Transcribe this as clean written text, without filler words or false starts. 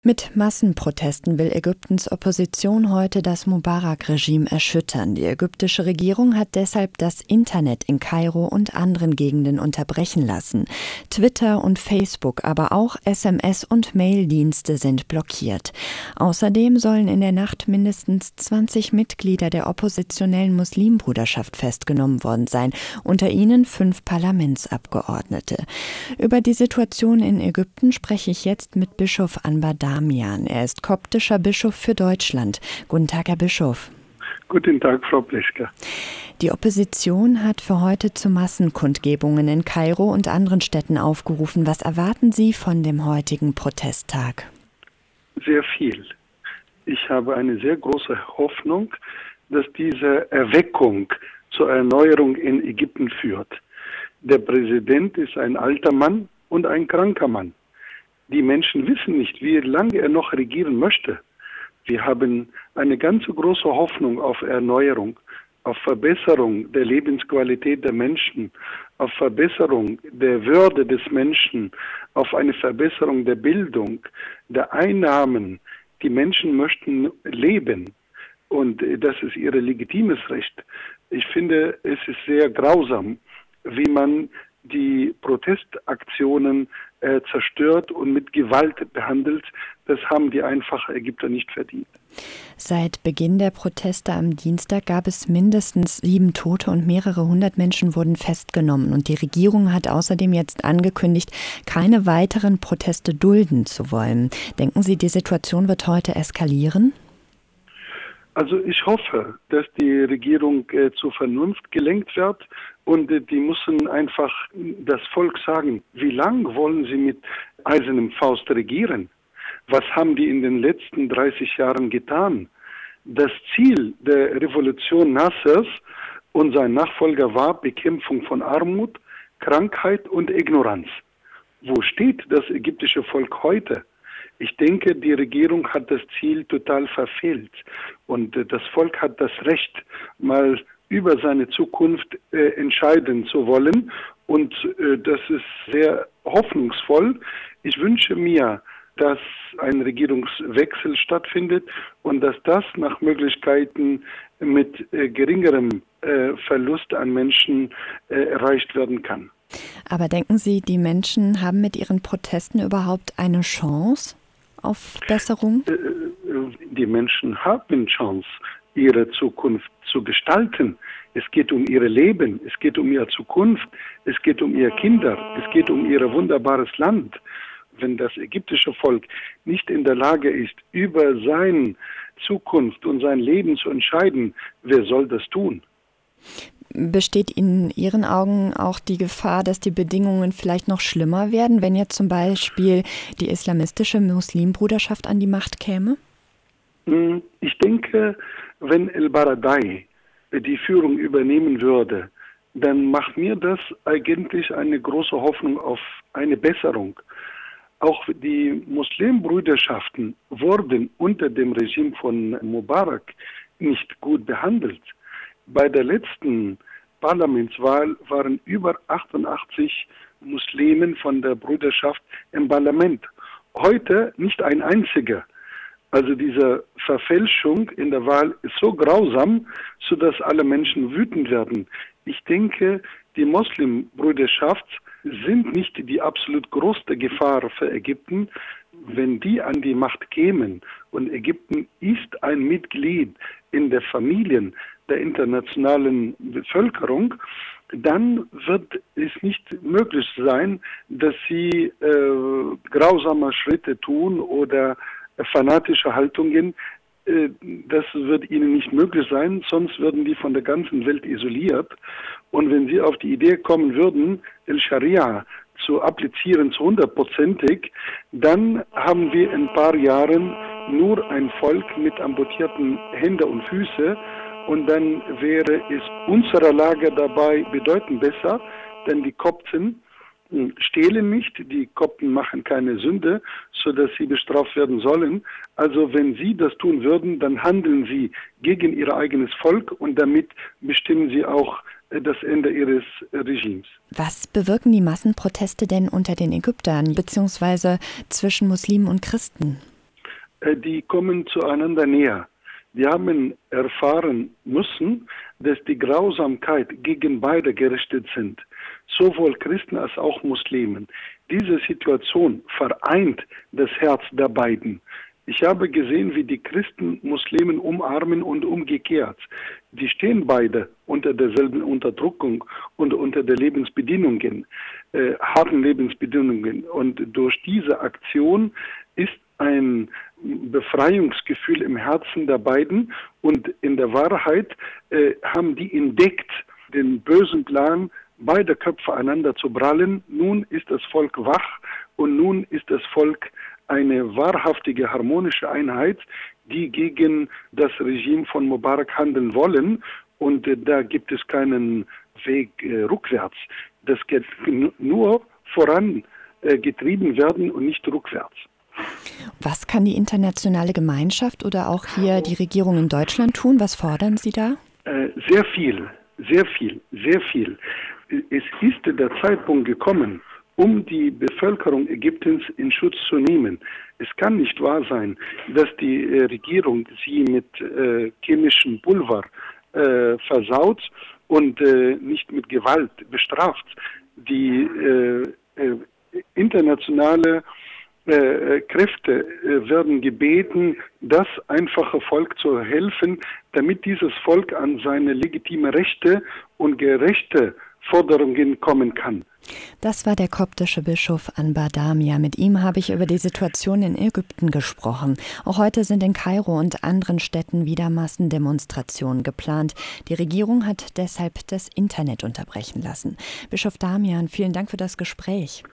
Mit Massenprotesten will Ägyptens Opposition heute das Mubarak-Regime erschüttern. Die ägyptische Regierung hat deshalb das Internet in Kairo und anderen Gegenden unterbrechen lassen. Twitter und Facebook, aber auch SMS- und Maildienste sind blockiert. Außerdem sollen in der Nacht mindestens 20 Mitglieder der oppositionellen Muslimbruderschaft festgenommen worden sein, unter ihnen 5 Parlamentsabgeordnete. Über die Situation in Ägypten spreche ich jetzt mit Bischof Anbar Damian. Er ist koptischer Bischof für Deutschland. Guten Tag, Herr Bischof. Guten Tag, Frau Pleschke. Die Opposition hat für heute zu Massenkundgebungen in Kairo und anderen Städten aufgerufen. Was erwarten Sie von dem heutigen Protesttag? Sehr viel. Ich habe eine sehr große Hoffnung, dass diese Erweckung zur Erneuerung in Ägypten führt. Der Präsident ist ein alter Mann und ein kranker Mann. Die Menschen wissen nicht, wie lange er noch regieren möchte. Wir haben eine ganz große Hoffnung auf Erneuerung, auf Verbesserung der Lebensqualität der Menschen, auf Verbesserung der Würde des Menschen, auf eine Verbesserung der Bildung, der Einnahmen. Die Menschen möchten leben und das ist ihr legitimes Recht. Ich finde, es ist sehr grausam, wie man die Protestaktionen zerstört und mit Gewalt behandelt. Das haben die einfachen Ägypter nicht verdient. Seit Beginn der Proteste am Dienstag gab es mindestens 7 Tote und mehrere 100 Menschen wurden festgenommen. Und die Regierung hat außerdem jetzt angekündigt, keine weiteren Proteste dulden zu wollen. Denken Sie, die Situation wird heute eskalieren? Also ich hoffe, dass die Regierung zur Vernunft gelenkt wird und die müssen einfach das Volk sagen, wie lange wollen sie mit eisernem Faust regieren? Was haben die in den letzten 30 Jahren getan? Das Ziel der Revolution Nassers und sein Nachfolger war Bekämpfung von Armut, Krankheit und Ignoranz. Wo steht das ägyptische Volk heute? Ich denke, die Regierung hat das Ziel total verfehlt und das Volk hat das Recht, mal über seine Zukunft entscheiden zu wollen und das ist sehr hoffnungsvoll. Ich wünsche mir, dass ein Regierungswechsel stattfindet und dass das nach Möglichkeiten mit geringerem Verlust an Menschen erreicht werden kann. Aber denken Sie, die Menschen haben mit ihren Protesten überhaupt eine Chance auf Besserung? Die Menschen haben Chance, ihre Zukunft zu gestalten. Es geht um ihr Leben, es geht um ihre Zukunft, es geht um ihre Kinder, es geht um ihr wunderbares Land. Wenn das ägyptische Volk nicht in der Lage ist, über seine Zukunft und sein Leben zu entscheiden, wer soll das tun? Besteht in Ihren Augen auch die Gefahr, dass die Bedingungen vielleicht noch schlimmer werden, wenn jetzt zum Beispiel die islamistische Muslimbruderschaft an die Macht käme? Ich denke, wenn El-Baradei die Führung übernehmen würde, dann macht mir das eigentlich eine große Hoffnung auf eine Besserung. Auch die Muslimbrüderschaften wurden unter dem Regime von Mubarak nicht gut behandelt. Bei der letzten Parlamentswahl waren über 88 Muslimen von der Brüderschaft im Parlament. Heute nicht ein einziger. Also diese Verfälschung in der Wahl ist so grausam, sodass alle Menschen wütend werden. Ich denke, die Muslimbrüderschaft sind nicht die absolut größte Gefahr für Ägypten. Wenn die an die Macht kämen und Ägypten ist ein Mitglied in der Familien der internationalen Bevölkerung, dann wird es nicht möglich sein, dass sie grausame Schritte tun oder fanatische Haltungen. Das wird ihnen nicht möglich sein, sonst würden die von der ganzen Welt isoliert. Und wenn sie auf die Idee kommen würden, El-Scharia zu applizieren zu 100%, dann haben wir in ein paar Jahren nur ein Volk mit amputierten Händen und Füßen und dann wäre es unsere Lage dabei bedeutend besser, denn die Kopten stehlen nicht, die Kopten machen keine Sünde, sodass sie bestraft werden sollen. Also wenn sie das tun würden, dann handeln sie gegen ihr eigenes Volk und damit bestimmen sie auch das Ende ihres Regimes. Was bewirken die Massenproteste denn unter den Ägyptern, beziehungsweise zwischen Muslimen und Christen? die kommen zueinander näher. Die haben erfahren müssen, dass die Grausamkeit gegen beide gerichtet sind, sowohl Christen als auch Muslimen. Diese Situation vereint das Herz der beiden. Ich habe gesehen, wie die Christen Muslimen umarmen und umgekehrt. Die stehen beide unter derselben Unterdrückung und unter der Lebensbedingungen, harten Lebensbedingungen. Und durch diese Aktion ist ein Befreiungsgefühl im Herzen der beiden und in der Wahrheit haben die entdeckt, den bösen Plan, beide Köpfe einander zu prallen. Nun ist das Volk wach und nun ist das Volk eine wahrhaftige harmonische Einheit, die gegen das Regime von Mubarak handeln wollen. Und da gibt es keinen Weg rückwärts. Das geht nur voran getrieben werden und nicht rückwärts. Was kann die internationale Gemeinschaft oder auch hier die Regierung in Deutschland tun? Was fordern Sie da? Sehr viel. Es ist der Zeitpunkt gekommen, um die Bevölkerung Ägyptens in Schutz zu nehmen. Es kann nicht wahr sein, dass die Regierung sie mit chemischem Pulver versaut und nicht mit Gewalt bestraft. Die internationale Kräfte werden gebeten, das einfache Volk zu helfen, damit dieses Volk an seine legitime Rechte und gerechte Forderungen kommen kann. Das war der koptische Bischof Anbar Damya. Mit ihm habe ich über die Situation in Ägypten gesprochen. Auch heute sind in Kairo und anderen Städten wieder Massendemonstrationen geplant. Die Regierung hat deshalb das Internet unterbrechen lassen. Bischof Damian, vielen Dank für das Gespräch.